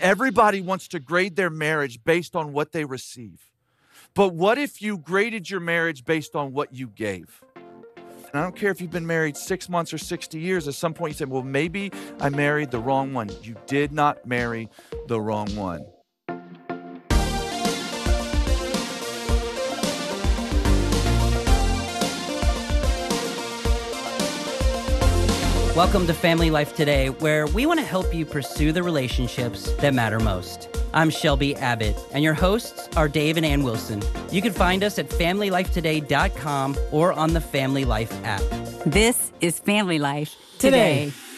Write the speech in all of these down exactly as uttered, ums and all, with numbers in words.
everybody wants to grade their marriage based on what they receive. But what if you graded your marriage based on what you gave? And I don't care if you've been married six months or sixty years. At some point you said, well, maybe I married the wrong one. You did not marry the wrong one. Welcome to Family Life Today, where we want to help you pursue the relationships that matter most. I'm Shelby Abbott, and your hosts are Dave and Ann Wilson. You can find us at family life today dot com or on the Family Life app. This is Family Life Today. Today.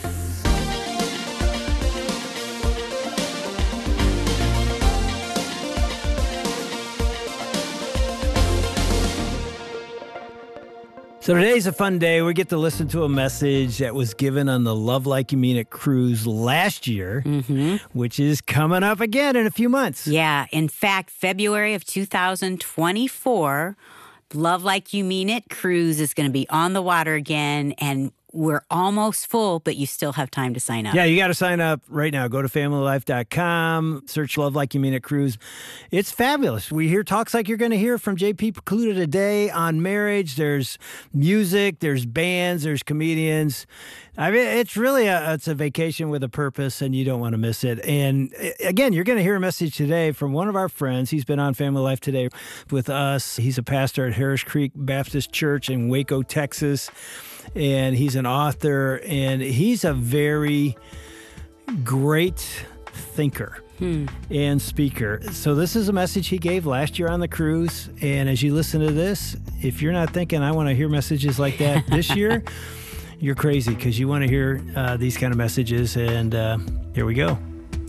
So today's a fun day. We get to listen to a message that was given on the Love Like You Mean It cruise last year, mm-hmm. which is coming up again in a few months. Yeah. In fact, February of two thousand twenty-four, Love Like You Mean It cruise is going to be on the water again, and we're almost full, but you still have time to sign up. Yeah, you got to sign up right now. Go to family life dot com, search Love Like You Mean It Cruise. It's fabulous. We hear talks like you're going to hear from J P Precluda today on marriage. There's music, there's bands, there's comedians. I mean, it's really a, it's a vacation with a purpose, and you don't want to miss it. And again, you're going to hear a message today from one of our friends. He's been on Family Life Today with us. He's a pastor at Harris Creek Baptist Church in Waco, Texas. And he's an author, and he's a very great thinker hmm. and speaker. So this is a message he gave last year on the cruise. And as you listen to this, if you're not thinking, I want to hear messages like that this year, you're crazy, because you want to hear uh, these kind of messages. And uh, here we go.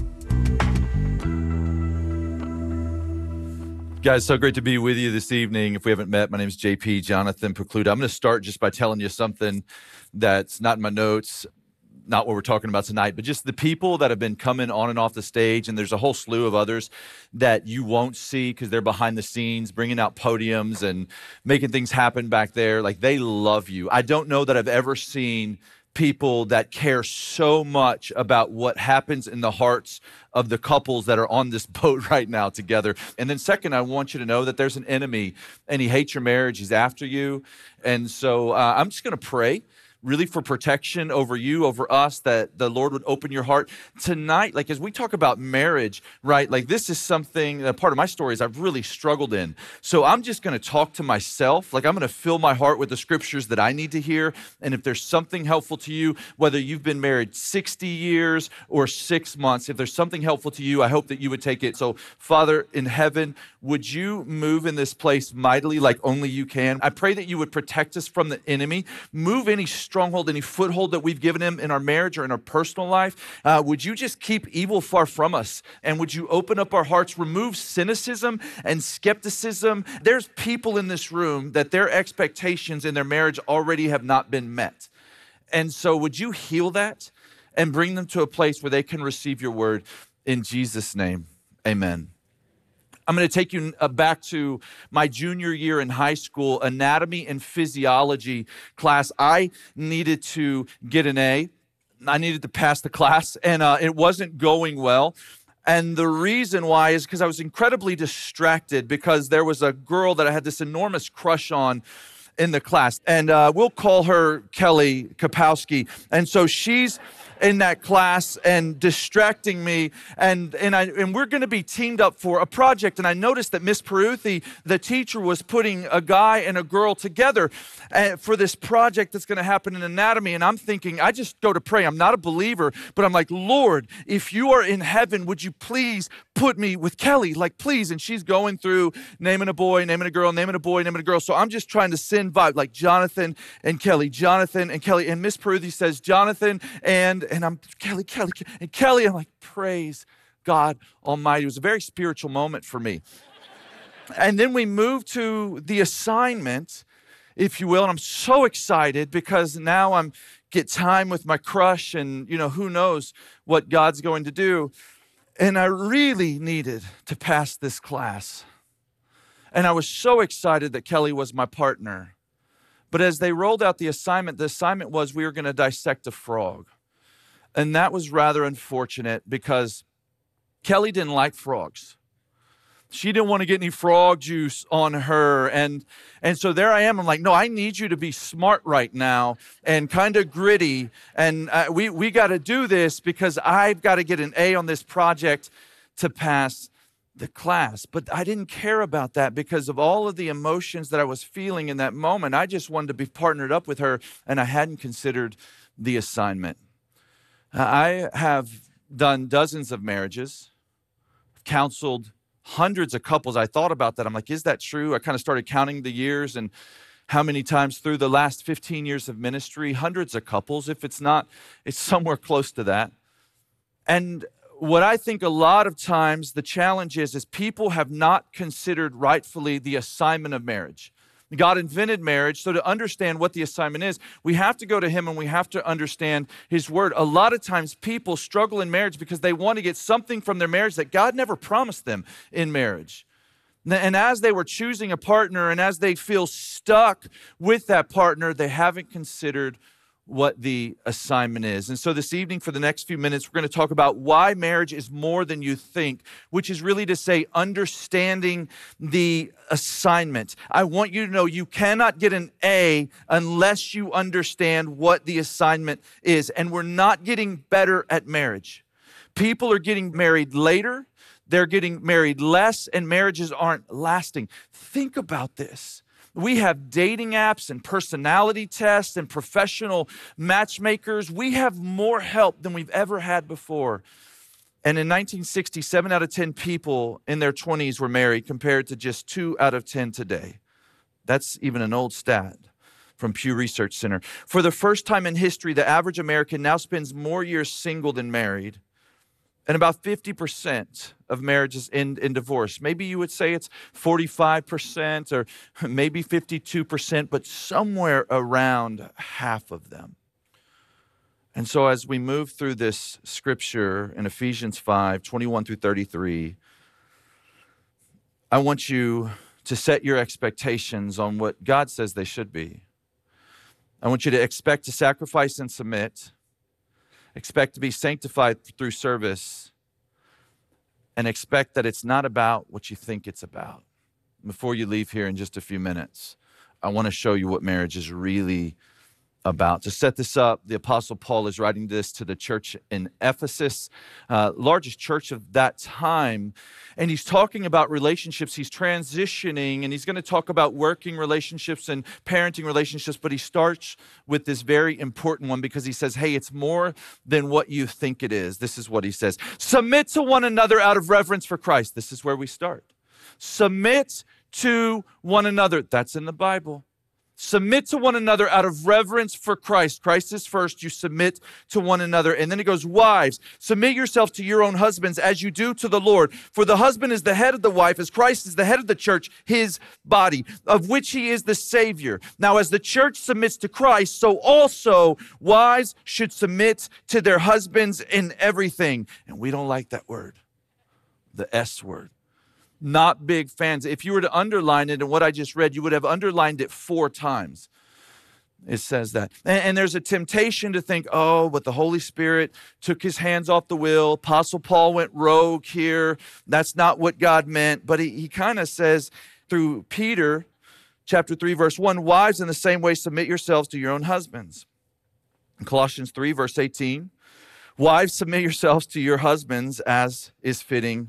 Guys, so great to be with you this evening. If we haven't met, my name is J P, Jonathan Precluda. I'm going to start just by telling you something that's not in my notes, not what we're talking about tonight, but just the people that have been coming on and off the stage, and there's a whole slew of others that you won't see because they're behind the scenes, bringing out podiums and making things happen back there. Like, they love you. I don't know that I've ever seen people that care so much about what happens in the hearts of the couples that are on this boat right now together. And then second, I want you to know that there's an enemy, and he hates your marriage. He's after you. And so uh, I'm just going to pray really for protection over you, over us, that the Lord would open your heart tonight. Like, as we talk about marriage, right? Like, this is something, a part of my story is I've really struggled in. So I'm just going to talk to myself. Like, I'm going to fill my heart with the scriptures that I need to hear. And if there's something helpful to you, whether you've been married sixty years or six months, if there's something helpful to you, I hope that you would take it. So Father in heaven, would you move in this place mightily like only you can? I pray that you would protect us from the enemy. Move any stronghold, any foothold that we've given him in our marriage or in our personal life. Uh, would you just keep evil far from us? And would you open up our hearts, remove cynicism and skepticism? There's people in this room that their expectations in their marriage already have not been met. And so would you heal that and bring them to a place where they can receive your word in Jesus' name? Amen. I'm going to take you back to my junior year in high school, anatomy and physiology class. I needed to get an A. I needed to pass the class, and uh, it wasn't going well. And the reason why is because I was incredibly distracted, because there was a girl that I had this enormous crush on in the class. And uh, we'll call her Kelly Kapowski. And so she's in that class and distracting me, and and I and we're going to be teamed up for a project. And I noticed that Miss Peruthi, the teacher, was putting a guy and a girl together uh, for this project that's going to happen in anatomy. And I'm thinking, I just go to pray. I'm not a believer, but I'm like, Lord, if you are in heaven, would you please put me with Kelly? Like, please. And she's going through naming a boy, naming a girl, naming a boy, naming a girl. So I'm just trying to send vibe, like Jonathan and Kelly, Jonathan and Kelly. And Miss Peruthi says Jonathan and and I'm Kelly, Kelly, and Kelly. I'm like, praise God Almighty. It was a very spiritual moment for me. And then we moved to the assignment, if you will, and I'm so excited because now I'm get time with my crush, and you know, who knows what God's going to do. And I really needed to pass this class. And I was so excited that Kelly was my partner. But as they rolled out the assignment, the assignment was we were going to dissect a frog. And that was rather unfortunate because Kelly didn't like frogs. She didn't want to get any frog juice on her. And, and so there I am. I'm like, no, I need you to be smart right now and kind of gritty. And uh, we, we got to do this because I've got to get an A on this project to pass the class. But I didn't care about that because of all of the emotions that I was feeling in that moment. I just wanted to be partnered up with her, and I hadn't considered the assignment. I have done dozens of marriages, counseled hundreds of couples. I thought about that. I'm like, is that true? I kind of started counting the years and how many times through the last fifteen years of ministry, hundreds of couples. If it's not, it's somewhere close to that. And what I think a lot of times the challenge is, is people have not considered rightfully the assignment of marriage. God invented marriage, so to understand what the assignment is, we have to go to him and we have to understand his word. A lot of times people struggle in marriage because they want to get something from their marriage that God never promised them in marriage. And as they were choosing a partner and as they feel stuck with that partner, they haven't considered what the assignment is. And so this evening, for the next few minutes, we're going to talk about why marriage is more than you think, which is really to say understanding the assignment. I want you to know you cannot get an A unless you understand what the assignment is. And we're not getting better at marriage. People are getting married later, they're getting married less, and marriages aren't lasting. Think about this. We have dating apps and personality tests and professional matchmakers. We have more help than we've ever had before. And in nineteen sixty, seven out of ten people in their twenties were married compared to just two out of ten today. That's even an old stat from Pew Research Center. For the first time in history, the average American now spends more years single than married. And about fifty percent of marriages end in divorce. Maybe you would say it's forty-five percent or maybe fifty-two percent, but somewhere around half of them. And so as we move through this scripture in Ephesians five, twenty-one through thirty-three, I want you to set your expectations on what God says they should be. I want you to expect to sacrifice and submit. Expect to be sanctified through service, and expect that it's not about what you think it's about. Before you leave here in just a few minutes, I want to show you what marriage is really about. To set this up, the Apostle Paul is writing this to the church in Ephesus, uh, largest church of that time. And he's talking about relationships. He's transitioning, and he's going to talk about working relationships and parenting relationships. But he starts with this very important one because he says, hey, it's more than what you think it is. This is what he says. Submit to one another out of reverence for Christ. This is where we start. Submit to one another. That's in the Bible. Submit to one another out of reverence for Christ. Christ is first. You submit to one another. And then it goes, wives, submit yourself to your own husbands as you do to the Lord. For the husband is the head of the wife, as Christ is the head of the church, his body, of which he is the Savior. Now, as the church submits to Christ, so also wives should submit to their husbands in everything. And we don't like that word, the S word. Not big fans. If you were to underline it in what I just read, you would have underlined it four times. It says that. And, and there's a temptation to think, oh, but the Holy Spirit took his hands off the wheel. Apostle Paul went rogue here. That's not what God meant. But he, he kind of says through Peter, chapter three, verse one, wives, in the same way, submit yourselves to your own husbands. In Colossians three, verse eighteen, wives, submit yourselves to your husbands as is fitting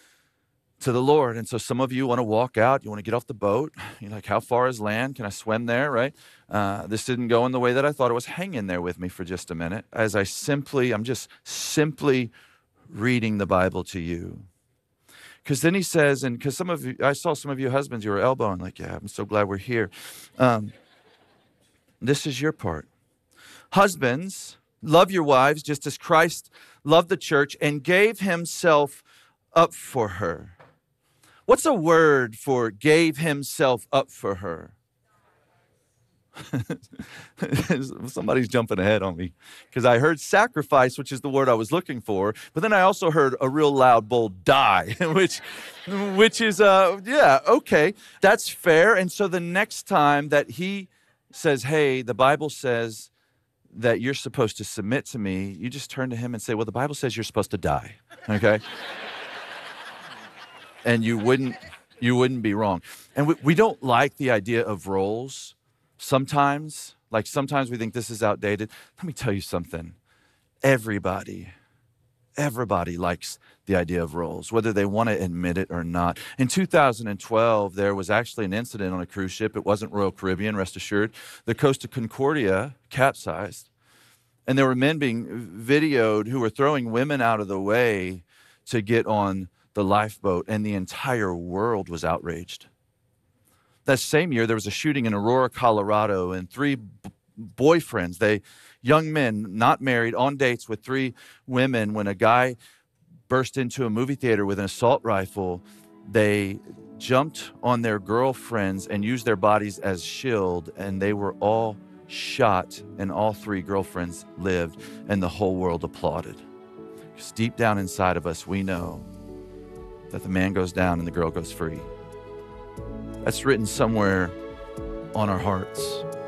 to the Lord. And so some of you want to walk out, you want to get off the boat. You're like, how far is land? Can I swim there, right? Uh, this didn't go in the way that I thought it was. Hang in there with me for just a minute as I simply, I'm just simply reading the Bible to you. Because then he says, and because some of you, I saw some of you husbands, you were elbowing, like, yeah, I'm so glad we're here. Um, this is your part. Husbands, love your wives just as Christ loved the church and gave himself up for her. What's a word for gave himself up for her? Somebody's jumping ahead on me because I heard sacrifice, which is the word I was looking for, but then I also heard a real loud, bold die, which, which is, uh, yeah, okay, that's fair. And so the next time that he says, hey, the Bible says that you're supposed to submit to me, you just turn to him and say, well, the Bible says you're supposed to die, okay? and you wouldn't you wouldn't be wrong. And we, we don't like the idea of roles sometimes. Like sometimes we think this is outdated. Let me tell you something. Everybody, everybody likes the idea of roles, whether they want to admit it or not. In two thousand twelve, there was actually an incident on a cruise ship. It wasn't Royal Caribbean, rest assured. The Costa Concordia capsized, and there were men being videoed who were throwing women out of the way to get on the lifeboat, and the entire world was outraged. That same year, there was a shooting in Aurora, Colorado, and three b- boyfriends, they young men, not married, on dates with three women. When a guy burst into a movie theater with an assault rifle, they jumped on their girlfriends and used their bodies as shield, and they were all shot, and all three girlfriends lived, and the whole world applauded. Because deep down inside of us, we know that the man goes down and the girl goes free. That's written somewhere on our hearts.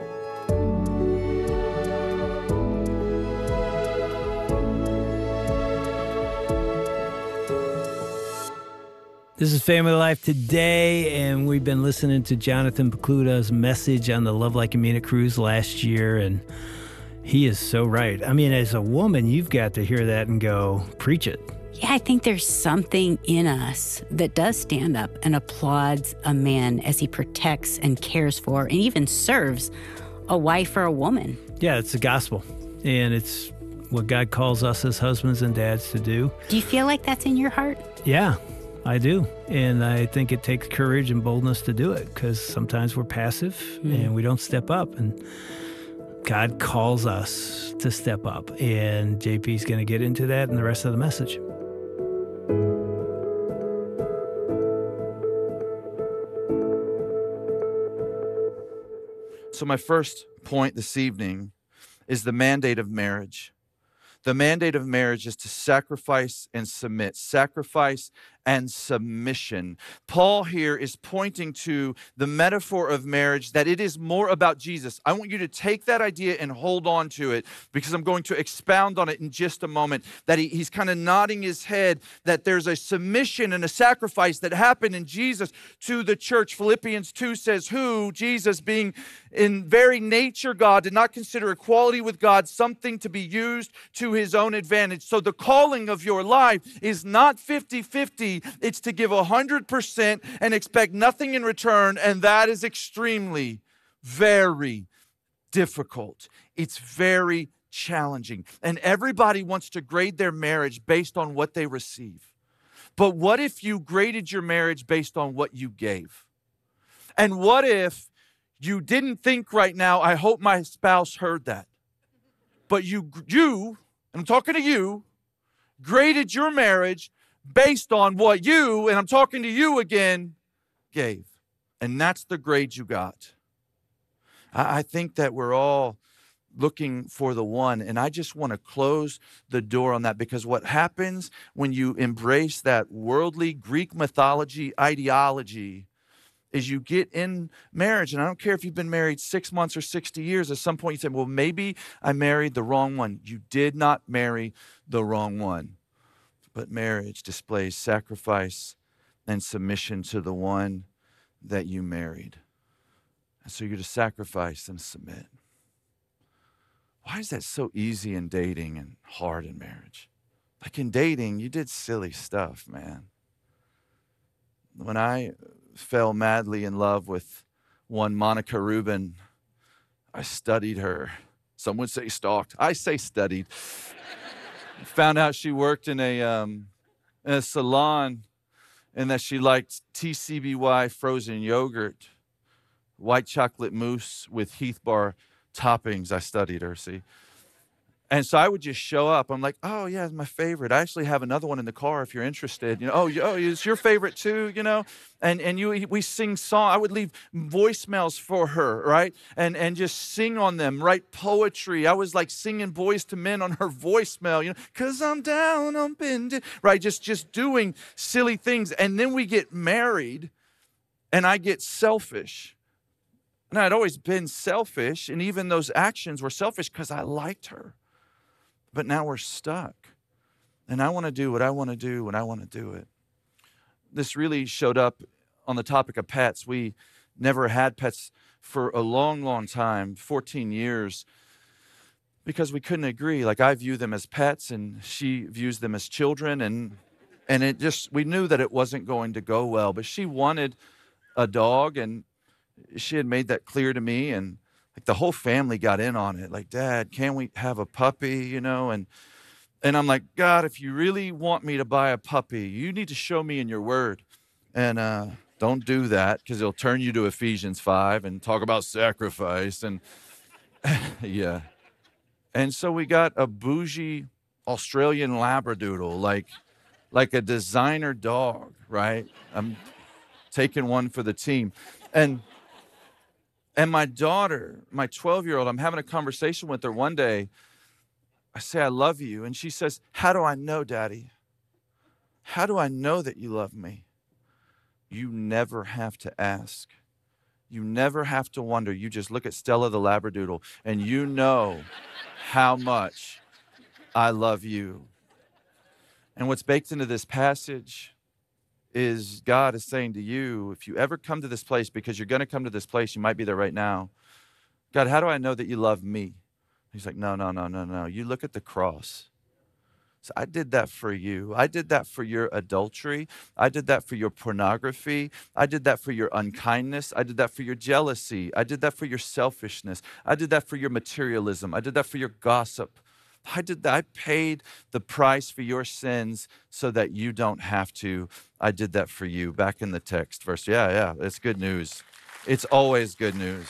This is Family Life Today, and we've been listening to Jonathan Pokluda's message on the Love Like You Mean It cruise last year, and he is so right. I mean, as a woman, you've got to hear that and go, preach it. Yeah, I think there's something in us that does stand up and applauds a man as he protects and cares for and even serves a wife or a woman. Yeah, it's the gospel, and it's what God calls us as husbands and dads to do. Do you feel like that's in your heart? Yeah, I do. And I think it takes courage and boldness to do it, because sometimes we're passive mm. and we don't step up. And God calls us to step up. And J P's going to get into that in the rest of the message. So my first point this evening is the mandate of marriage. The mandate of marriage is to sacrifice and submit. Sacrifice and submission. Paul here is pointing to the metaphor of marriage, that it is more about Jesus. I want you to take that idea and hold on to it, because I'm going to expound on it in just a moment. That he, he's kind of nodding his head that there's a submission and a sacrifice that happened in Jesus to the church. Philippians two says, who, Jesus, being in very nature God, did not consider equality with God something to be used to his own advantage. So the calling of your life is not fifty-fifty. It's to give one hundred percent and expect nothing in return, and that is extremely, very difficult. It's very challenging, and everybody wants to grade their marriage based on what they receive. But what if you graded your marriage based on what you gave? And what if you didn't think right now, I hope my spouse heard that, but you, you, and I'm talking to you, graded your marriage based on what you, and I'm talking to you again, gave. And that's the grade you got. I, I think that we're all looking for the one, and I just want to close the door on that, because what happens when you embrace that worldly Greek mythology ideology is you get in marriage, and I don't care if you've been married six months or sixty years, at some point you say, well, maybe I married the wrong one. You did not marry the wrong one. But marriage displays sacrifice and submission to the one that you married. And so you're to sacrifice and submit. Why is that so easy in dating and hard in marriage? Like in dating, you did silly stuff, man. When I fell madly in love with one Monica Rubin, I studied her. Some would say stalked. I say studied. Found out she worked in a um, in a salon, and that she liked T C B Y frozen yogurt, white chocolate mousse with Heath bar toppings. I studied her, see. And so I would just show up. I'm like, oh, yeah, it's my favorite. I actually have another one in the car if you're interested. You know, oh, oh, it's your favorite too, you know? And and you we sing song. I would leave voicemails for her, right? And and just sing on them, write poetry. I was like singing Boys to Men on her voicemail, you know, because I'm down, I'm bending, right? Just, just doing silly things. And then we get married, and I get selfish. And I'd always been selfish, and even those actions were selfish because I liked her. But now we're stuck. And I want to do what I want to do when I want to do it. this really showed up on the topic of pets. We never had pets for a long, long time, fourteen years, because we couldn't agree. Like, I view them as pets and she views them as children. And and it just, we knew that it wasn't going to go well. But she wanted a dog, and she had made that clear to me. And like the whole family got in on it. Like, Dad, can we have a puppy, you know? And and I'm like, God, if you really want me to buy a puppy, you need to show me in your word. And uh, don't do that, because it'll turn you to Ephesians five and talk about sacrifice. And yeah. And so we got a bougie Australian Labradoodle, like, like a designer dog, right? I'm taking one for the team. And and my daughter, my twelve-year-old, I'm having a conversation with her one day. I say, I love you. And she says, how do I know, Daddy? How do I know that you love me? You never have to ask. You never have to wonder. You just look at Stella the Labradoodle, and you know how much I love you. And what's baked into this passage is God is saying to you, if you ever come to this place, because you're going to come to this place, you might be there right now. God, how do I know that you love me? He's like, no, no, no, no, no. You look at the cross. So I did that for you. I did that for your adultery. I did that for your pornography. I did that for your unkindness. I did that for your jealousy. I did that for your selfishness. I did that for your materialism. I did that for your gossip. I did that. I paid the price for your sins so that you don't have to. I did that for you. Back in the text verse. Yeah, yeah, it's good news. It's always good news.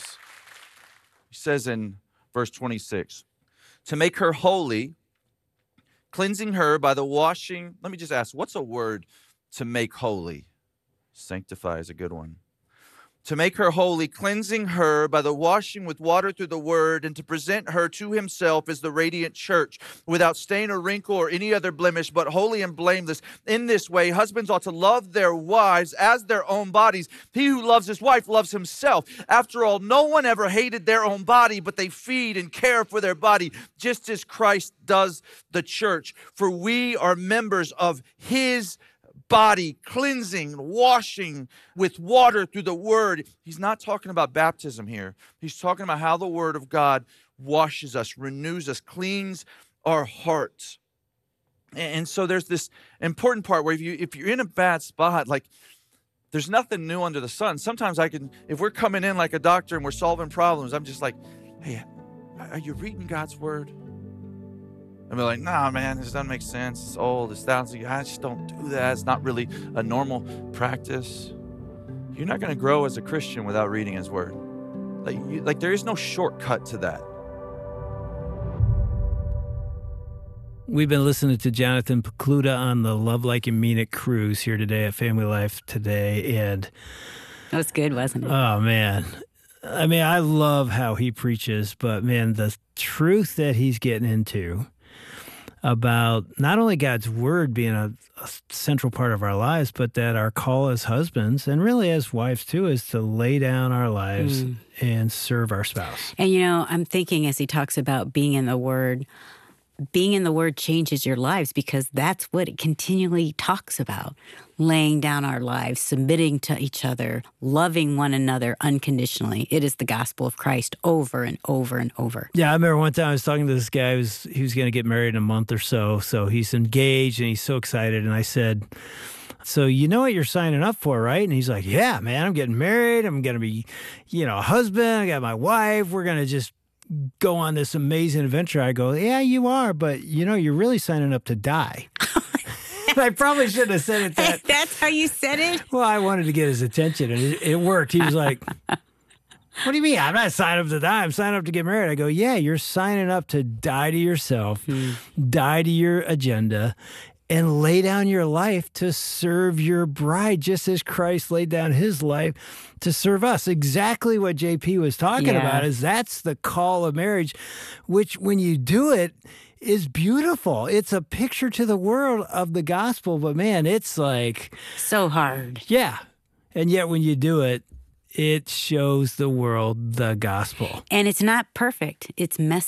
He says in verse twenty-six, to make her holy, cleansing her by the washing. Let me just ask, what's a word to make holy? Sanctify is a good one. To make her holy, cleansing her by the washing with water through the word, and to present her to himself as the radiant church, without stain or wrinkle or any other blemish, but holy and blameless. In this way, husbands ought to love their wives as their own bodies. He who loves his wife loves himself. After all, no one ever hated their own body, but they feed and care for their body, just as Christ does the church. For we are members of his body, cleansing, washing with water through the word. He's not talking about baptism here. He's talking about how the word of God washes us, renews us, cleans our hearts. And so there's this important part where if you if you're in a bad spot, like, there's nothing new under the sun. Sometimes I can, if we're coming in like a doctor and we're solving problems, I'm just like, hey, are you reading God's word? And be like, nah, man, this doesn't make sense. It's old. It's thousand. I just don't do that. It's not really a normal practice. You're not going to grow as a Christian without reading his word. Like, you, like there is no shortcut to that. We've been listening to Jonathan Pokluda on the Love Like You Mean It cruise here today at Family Life Today. And that was good, wasn't it? Oh, man. I mean, I love how he preaches, but, man, the truth that he's getting into about not only God's word being a, a central part of our lives, but that our call as husbands, and really as wives too, is to lay down our lives mm. and serve our spouse. And, you know, I'm thinking as he talks about being in the word, being in the word changes your lives, because that's what it continually talks about. Laying down our lives, submitting to each other, loving one another unconditionally. It is the gospel of Christ over and over and over. Yeah, I remember one time I was talking to this guy who was, he was going to get married in a month or so. So he's engaged and he's so excited. And I said, so you know what you're signing up for, right? And he's like, yeah, man, I'm getting married. I'm going to be, you know, a husband. I got my wife. We're going to just go on this amazing adventure. I go, yeah, you are, but you know, you're really signing up to die. I probably shouldn't have said it that. That's how you said it? Well, I wanted to get his attention, and it, it worked. He was like, what do you mean? I'm not signing up to die. I'm signing up to get married. I go, yeah, you're signing up to die to yourself, mm. die to your agenda, and lay down your life to serve your bride, just as Christ laid down his life to serve us. Exactly what J P was talking yeah. about is that's the call of marriage, which when you do it, is beautiful. It's a picture to the world of the gospel, but man, it's like... so hard. Yeah. And yet when you do it, it shows the world the gospel. And it's not perfect. It's messy.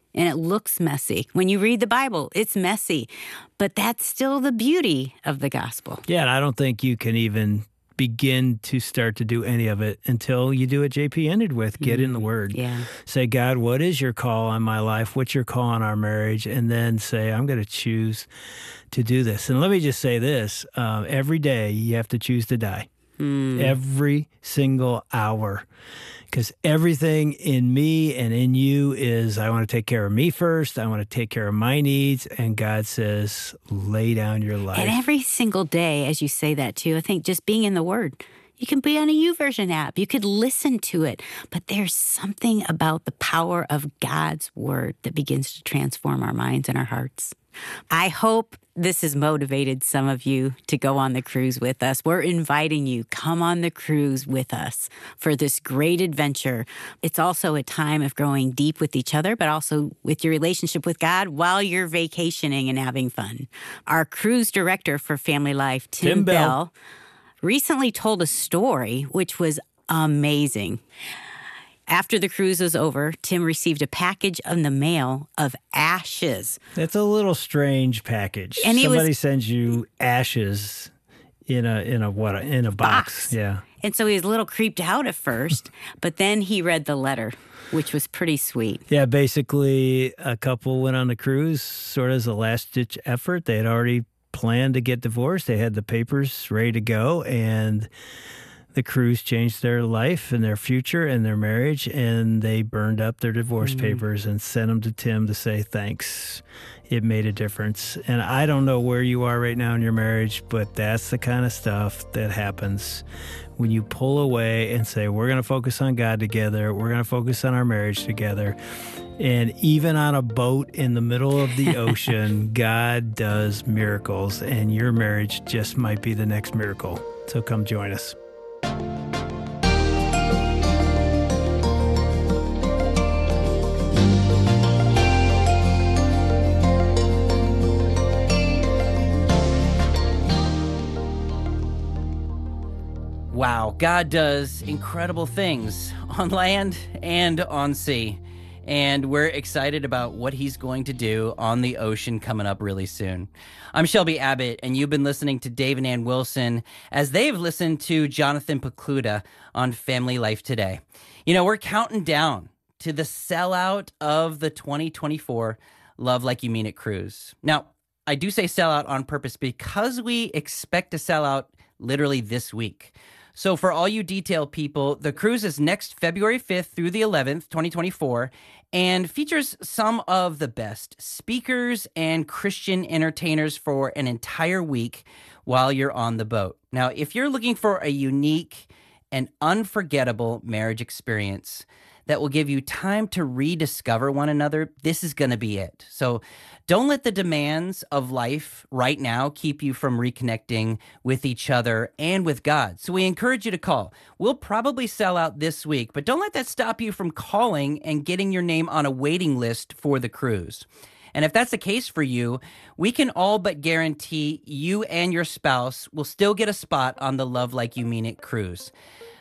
and it looks messy. When you read the Bible, it's messy. But that's still the beauty of the gospel. Yeah, and I don't think you can even begin to start to do any of it until you do what J P ended with. Get in the Word. Yeah. Say, God, what is your call on my life? What's your call on our marriage? And then say, I'm going to choose to do this. And let me just say this. Uh, every day you have to choose to die. Mm. Every single hour. Because everything in me and in you is, I want to take care of me first. I want to take care of my needs. And God says, lay down your life. And every single day, as you say that too, I think just being in the Word. You can be on a YouVersion app. You could listen to it. But there's something about the power of God's Word that begins to transform our minds and our hearts. I hope this has motivated some of you to go on the cruise with us. We're inviting you, come on the cruise with us for this great adventure. It's also a time of growing deep with each other, but also with your relationship with God while you're vacationing and having fun. Our cruise director for Family Life, Tim, Tim Bell, Bell, recently told a story which was amazing. After the cruise was over, Tim received a package in the mail of ashes. That's a little strange package. And Somebody was, sends you ashes in a in a what in a box. box. Yeah. And so he was a little creeped out at first, but then he read the letter, which was pretty sweet. Yeah, basically a couple went on the cruise sort of as a last-ditch effort. They had already planned to get divorced. They had the papers ready to go, and the cruise changed their life and their future and their marriage, and they burned up their divorce mm. papers and sent them to Tim to say thanks. It made a difference. And I don't know where you are right now in your marriage, but that's the kind of stuff that happens when you pull away and say, we're going to focus on God together. We're going to focus on our marriage together. And even on a boat in the middle of the ocean, God does miracles, and your marriage just might be the next miracle. So come join us. Wow, God does incredible things on land and on sea. And we're excited about what he's going to do on the ocean coming up really soon. I'm Shelby Abbott, and you've been listening to Dave and Ann Wilson as they've listened to Jonathan Pokluda on Family Life Today. You know, we're counting down to the sellout of the twenty twenty-four Love Like You Mean It cruise. Now, I do say sellout on purpose because we expect to sell out literally this week. So for all you detail people, the cruise is next February fifth through the eleventh, twenty twenty-four, and features some of the best speakers and Christian entertainers for an entire week while you're on the boat. Now, if you're looking for a unique and unforgettable marriage experience that will give you time to rediscover one another, this is going to be it. So don't let the demands of life right now keep you from reconnecting with each other and with God. So we encourage you to call. We'll probably sell out this week, but don't let that stop you from calling and getting your name on a waiting list for the cruise. And if that's the case for you, we can all but guarantee you and your spouse will still get a spot on the Love Like You Mean It cruise.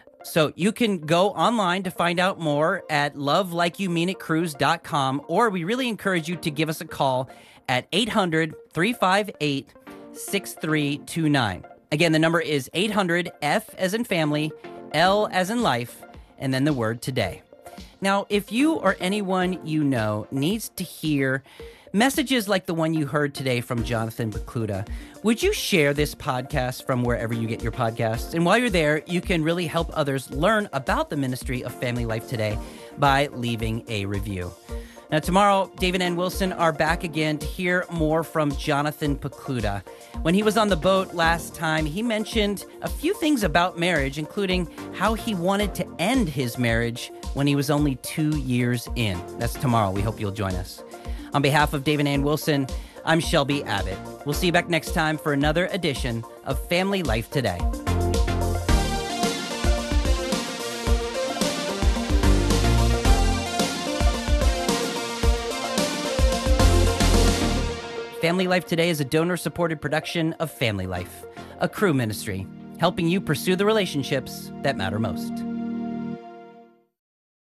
So you can go online to find out more at love like you mean it cruise dot com, or we really encourage you to give us a call at eight hundred, three five eight, six three two nine. Again, the number is eight hundred, F as in family, L as in life, and then the word today. Now, if you or anyone you know needs to hear messages like the one you heard today from Jonathan Pokluda, would you share this podcast from wherever you get your podcasts? And while you're there, you can really help others learn about the ministry of Family Life Today by leaving a review. Now, tomorrow, Dave and Ann Wilson are back again to hear more from Jonathan Pokluda. When he was on the boat last time, he mentioned a few things about marriage, including how he wanted to end his marriage when he was only two years in. That's tomorrow. We hope you'll join us. On behalf of Dave and Ann Wilson, I'm Shelby Abbott. We'll see you back next time for another edition of Family Life Today. Family Life Today is a donor-supported production of Family Life, a crew ministry, helping you pursue the relationships that matter most.